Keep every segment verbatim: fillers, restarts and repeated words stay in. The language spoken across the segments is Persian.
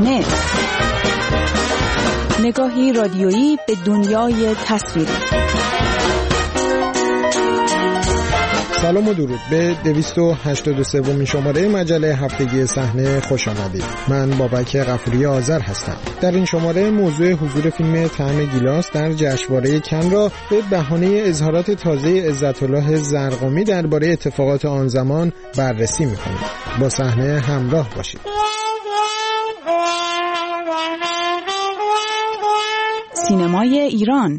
صحنه، نگاهی رادیویی به دنیای تصویری. سلام و درود به دویست و هشتاد و سومین شماره مجله هفتگی صحنه خوش آمدید. من بابک غفوری آذر هستم. در این شماره موضوع حضور فیلم طعم گیلاس در جشنواره کن را به بهانه اظهارات تازه عزت‌الله زرقامی درباره اتفاقات آن زمان بررسی می‌کنیم. با صحنه همراه باشید. سینمای ایران.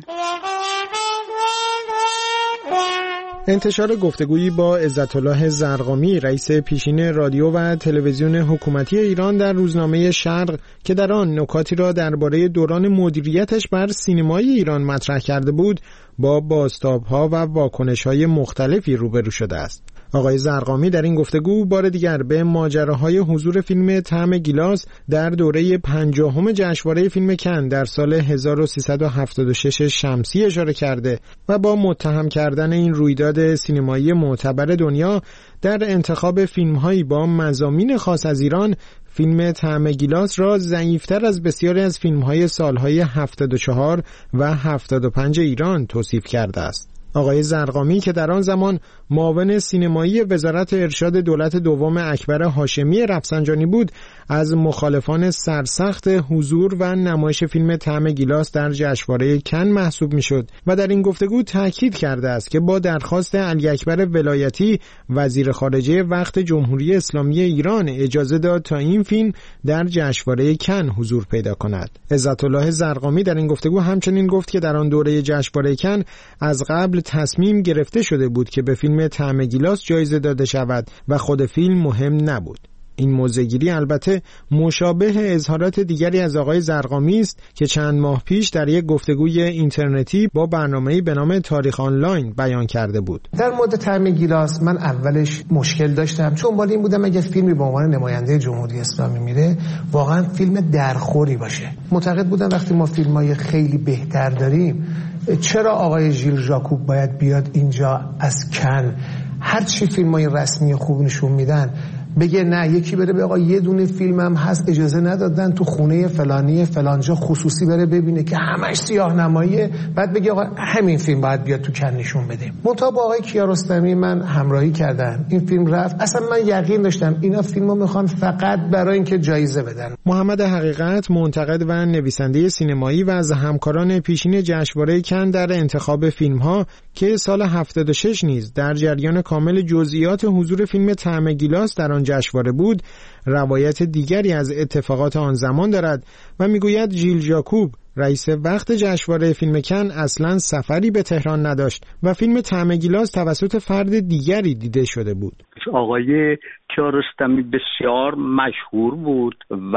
انتشار گفتگویی با عزت‌الله زرقامی رئیس پیشین رادیو و تلویزیون حکومتی ایران در روزنامه شرق که در آن نکاتی را درباره دوران مدیریتش بر سینمای ایران مطرح کرده بود، با بازتاب‌ها و واکنش‌های مختلفی روبرو شده است. آقای زرقامی در این گفتگو بار دیگر به ماجراهای حضور فیلم طعم گیلاس در دوره پنجاهم جشنواره فیلم کن در سال هزار و سیصد و هفتاد و شش شمسی اشاره کرده و با متهم کردن این رویداد سینمایی معتبر دنیا در انتخاب فیلم‌هایی با مضامین خاص از ایران، فیلم طعم گیلاس را ضعیف‌تر از بسیاری از فیلم‌های سال‌های هفتاد و چهار و هفتاد و پنج ایران توصیف کرده است. آقای زرقامی که در آن زمان معاون سینمایی وزارت ارشاد دولت دوم اکبر هاشمی رفسنجانی بود، از مخالفان سرسخت حضور و نمایش فیلم طعم گیلاس در جشنواره کن محسوب میشد و در این گفتگو تاکید کرده است که با درخواست علی اکبر ولایتی وزیر خارجه وقت جمهوری اسلامی ایران اجازه داد تا این فیلم در جشنواره کن حضور پیدا کند. عزت‌الله زرقامی در این گفتگو همچنین گفت که در آن دوره جشنواره کن از قبل تصمیم گرفته شده بود که به فیلم طعم گیلاس جایزه داده شود و خود فیلم مهم نبود. این موضع‌گیری البته مشابه اظهارات دیگری از آقای زرقامی است که چند ماه پیش در یک گفتگوی اینترنتی با برنامه‌ای به نام تاریخ آنلاین بیان کرده بود. در مورد طعم گیلاس من اولش مشکل داشتم، چون باید این بودم اگه فیلمی به عنوان نماینده جمهوری اسلامی میره واقعا فیلم درخوری باشه. معتقد بودم وقتی ما فیلم‌های خیلی بهتر داریم، چرا آقای ژیل ژاکوب باید بیاد اینجا از کن هر چی فیلم‌های رسمی خوب نشون میدن بگه نه یکی بره به آقا یه دونه فیلمم هست اجازه ندادن تو خونه فلانی فلانجا خصوصی بره ببینه که همش سیاه نماییه، بعد بگه آقا همین فیلم باید بیاد تو کن نشون بده. منتها با آقای کیارستمی من همراهی کردم، این فیلم رفت. اصلا من یقین داشتم اینا فیلمو میخوان فقط برای اینکه جایزه بدن. محمد حقیقت منتقد و نویسنده سینمایی و از همکاران پیشین جشنواره کن در انتخاب فیلم‌ها که سال هفتاد و شش نیز در جریان کامل جزئیات حضور فیلم طعم گیلاس در آن جشنواره بود، روایت دیگری از اتفاقات آن زمان دارد و میگوید ژیل ژاکوب رئیس وقت جشنواره فیلم کن اصلا سفری به تهران نداشت و فیلم طعم گیلاس توسط فرد دیگری دیده شده بود. آقای کیارستمی بسیار مشهور بود و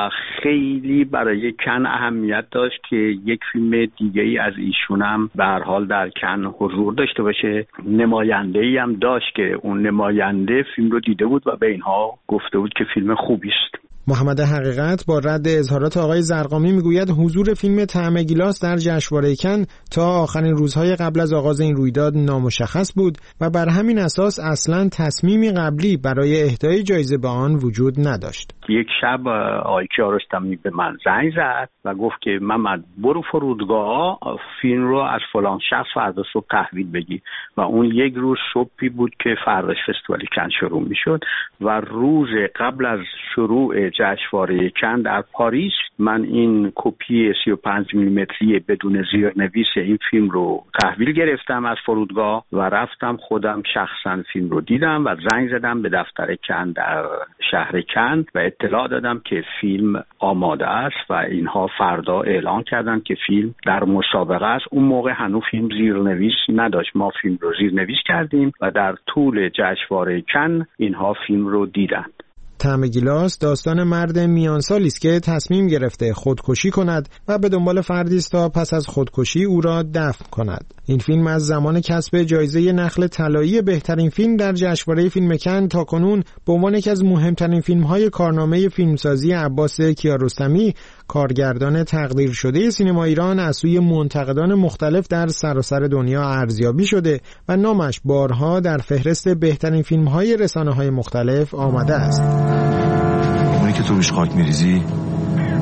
خیلی برای کن اهمیت داشت که یک فیلم دیگه‌ای از ایشون هم به هر حال در کن حضور داشته باشه. نماینده‌ای هم داشت که اون نماینده فیلم رو دیده بود و به اینها گفته بود که فیلم خوبی است. محمد حقیقت با رد اظهارات آقای زرقامی میگوید حضور فیلم طعم گیلاس در جشنواره کن تا آخرین روزهای قبل از آغاز این رویداد نامشخص بود و بر همین اساس اصلاً تصمیمی قبلی برای اهدای جایزه به آن وجود نداشت. یک شب آقای کیارستمی به من زنگ زد و گفت که محمد برو فرودگاه فیلم رو از فلان شخص فردا صبح تحویل بگی و اون یک روز صبحی بود که فرداش فستیوال کن شروع میشد و روز قبل از شروع جشنواره کن در پاریس من این کپی سی و پنج میلیمتری بدون زیرنویس این فیلم رو تحویل گرفتم از فرودگاه و رفتم خودم شخصا فیلم رو دیدم و زنگ زدم به دفتر کن در شهر کن و اطلاع دادم که فیلم آماده است و اینها فردا اعلان کردن که فیلم در مسابقه است. اون موقع هنوز فیلم زیرنویس نداشت، ما فیلم رو زیرنویس کردیم و در طول جشنواره کن اینها فیلم رو دیدن. طعم گیلاس داستان مرد میانسالی است که تصمیم گرفته خودکشی کند و به دنبال فردی است تا پس از خودکشی او را دفن کند. این فیلم از زمان کسب جایزه نخل طلایی بهترین فیلم در جشنواره فیلم کن تاکنون به عنوان یکی از مهمترین فیلم‌های کارنامه فیلمسازی عباس کیارستمی، کارگردان تقدیر شده سینما ایران، از سوی منتقدان مختلف در سراسر دنیا ارزیابی شده و نامش بارها در فهرست بهترین فیلم‌های رسانه‌های مختلف آمده است. اونی که تو روش خاک میریزی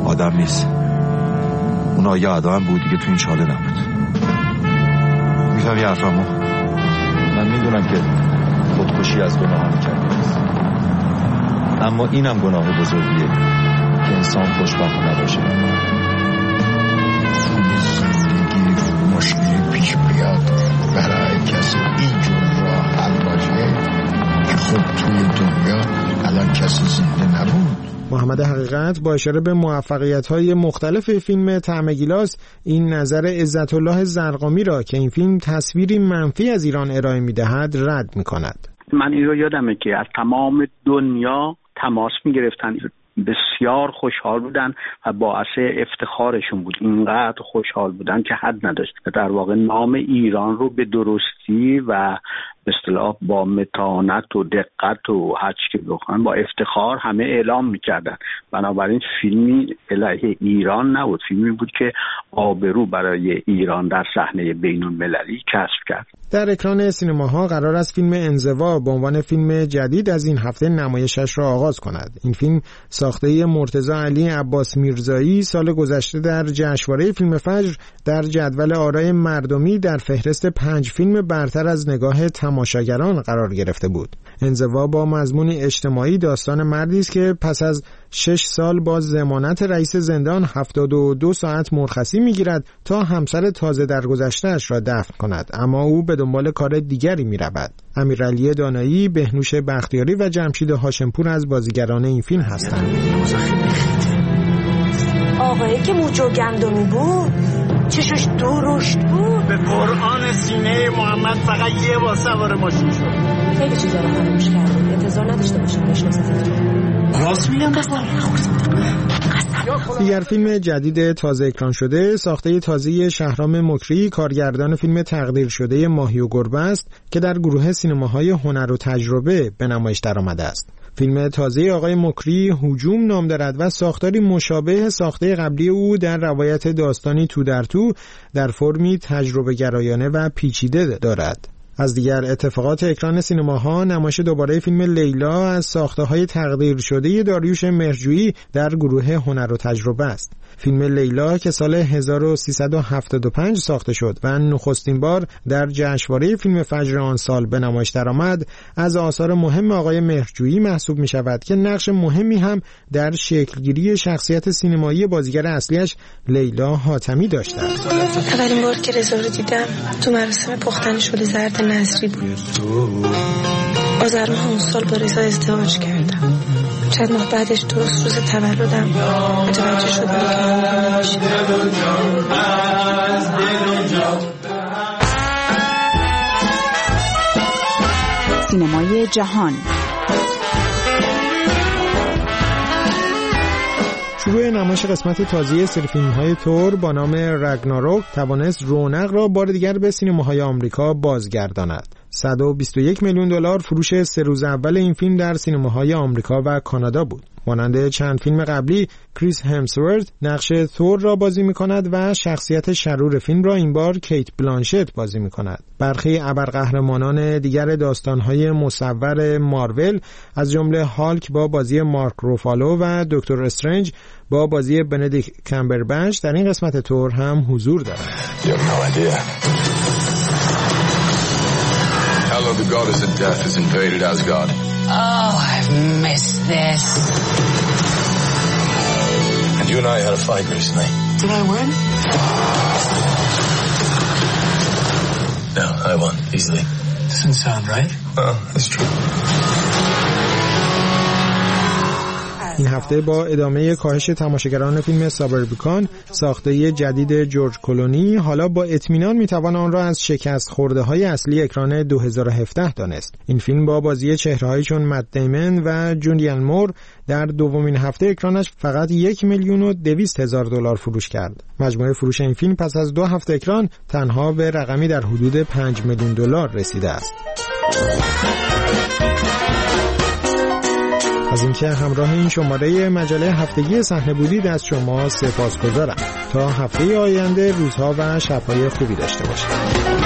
آدم نیست. اون آیه آدم بود دیگه، تو این چاله نبود. میفهمی حرفمو؟ من میدونم که خودکشی از گناه کردی، اما اینم گناه بزرگیه که انسان خوشبخت نباشه. زندگی مشکلی پیش بیاد برای کسی اینجور راه حل باشه که خب توی دنیا الان کسی زنده نبود. محمد حقیقت با اشاره به موفقیت‌های مختلف فیلم طعم گیلاس این نظر عزت الله زرقامی را که این فیلم تصویری منفی از ایران ارائه می‌دهد رد می‌کند. من این رو یادمه که از تمام دنیا تماس می‌گرفتن، بسیار خوشحال بودن و باعث افتخارشون بود. اینقدر خوشحال بودن که حد نداشت. در واقع نام ایران رو به درستی و به اصطلاح با متانت و دقت و هر چی که بخوان با افتخار همه اعلام میکردن. بنابراین فیلمی علیه ایران نبود، فیلمی بود که آبرو برای ایران در صحنه بین‌المللی کسب کرد. در اکران سینماها قرار است فیلم انزوا به عنوان فیلم جدید از این هفته نمایشش را آغاز کند. این فیلم ساخته مرتضی علی عباس میرزایی سال گذشته در جشنواره فیلم فجر در جدول آرای مردمی در فهرست پنج فیلم برتر از نگاه تماشاگران قرار گرفته بود. انزوا با مضمون اجتماعی داستان مردی است که پس از شش سال با ضمانت رئیس زندان هفتاد و دو ساعت مرخصی میگیرد تا همسر تازه درگذشته‌اش را دفن کند، اما او به دنبال کار دیگری میرود. امیرعلی دانایی، بهنوش بختیاری و جمشید هاشمپور از بازیگران این فیلم هستند. آقایی که موجو گندمی بود، چشش درشت بود. به قرآن سینه محمد فقط یه بار سوار ماشین شد. خیلی چیزا رو فراموش کردم، انتظار نداشته باشم بشناسیتون. راست میگم قسم. دیگر فیلم جدید تازه اکران شده ساخته تازه شهرام مکری کارگردان فیلم تقدیر شده ماهی و گربه است که در گروه سینماهای هنر و تجربه به نمایش درآمده است. فیلم تازه آقای مکری هجوم نام دارد و ساختاری مشابه ساخته قبلی او در روایت داستانی تو در تو در فرمی تجربه گرایانه و پیچیده دارد. از دیگر اتفاقات اکران سینماها نمایش دوباره فیلم لیلا از ساخته‌های تقدیر شده داریوش مهرجویی در گروه هنر و تجربه است. فیلم لیلا که سال هزار و سیصد و هفتاد و پنج ساخته شد و نخستین بار در جشنواره فیلم فجر آن سال به نمایش درآمد، از آثار مهم آقای مهرجویی محسوب می شود که نقش مهمی هم در شکلگیری شخصیت سینمایی بازیگر اصلیش لیلا حاتمی داشته است. اولین بار که رضا رو دیدم تو مراسم پختن شل زرد نظری بود. آذر ماه اون سال با رضا ازدواج کردم. چند ماه بعدش درست روز تولدم متوجه شدم که اون میشه. سینمای جهان. شروع نمایش قسمت تازه سری فیلم‌های تور با نام رگناروک توانست رونق را بار دیگر به سینماهای آمریکا بازگرداند. صد و بیست و یک میلیون دلار فروش سه روز اول این فیلم در سینماهای آمریکا و کانادا بود. مانند چند فیلم قبلی، کریس همسورت نقش ثور را بازی می‌کند و شخصیت شرور فیلم را این بار کیت بلانشت بازی می‌کند. برخی ابرقهرمانان دیگر داستان‌های مصور مارول از جمله هالک با بازی مارک روفالو و دکتر استرنج با بازی بندیکت کامبربچ در این قسمت تور هم حضور دارند. Hello, the goddess of death has invaded Asgard. Oh, I've missed this. And you and I had a fight recently. Did I win? No, I won, easily. Doesn't sound right. Well, that's true. این هفته با ادامه کاهش تماشاگران فیلم سابربیکان ساخته جدید جورج کلونی، حالا با اطمینان میتوان آن را از شکست خورده های اصلی اکران دو هزار و هفده دانست. این فیلم با بازی چهره‌هایی چون مت دیمن و جولیان مور در دومین هفته اکرانش فقط یک میلیون و دویست هزار دلار فروش کرد. مجموع فروش این فیلم پس از دو هفته اکران تنها به رقمی در حدود پنج میلیون دلار رسیده است. از اینکه همراه این شماره مجله هفتگی صحنه بودید از شما سپاسگزارم. تا هفته آینده روزها و شب‌های خوبی داشته باشید.